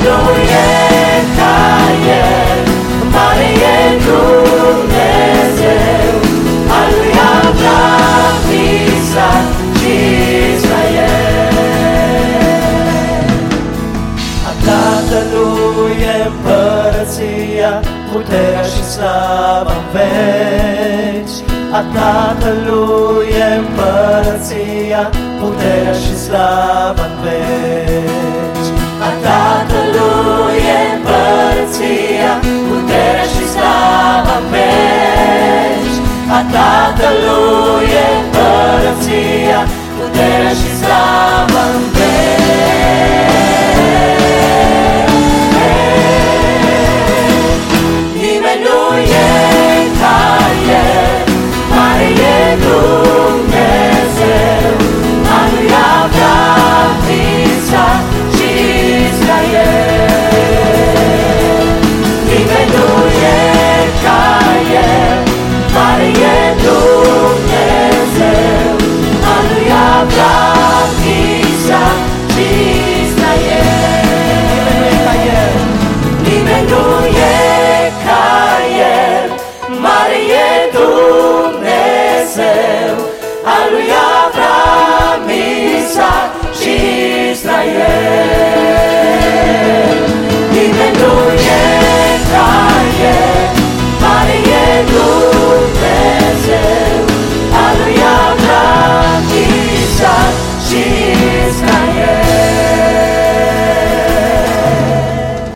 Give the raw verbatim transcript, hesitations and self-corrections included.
Tatălui e ca El, mare e Dumnezeu, al lui Abraham, Isaac și Israel. A Tatălui e împărăția, puterea și slava în veci. A Tatălui e împărăția, puterea și slava în veci. A Tatălui e împărăția, puterea și slava în veci. A Tatălui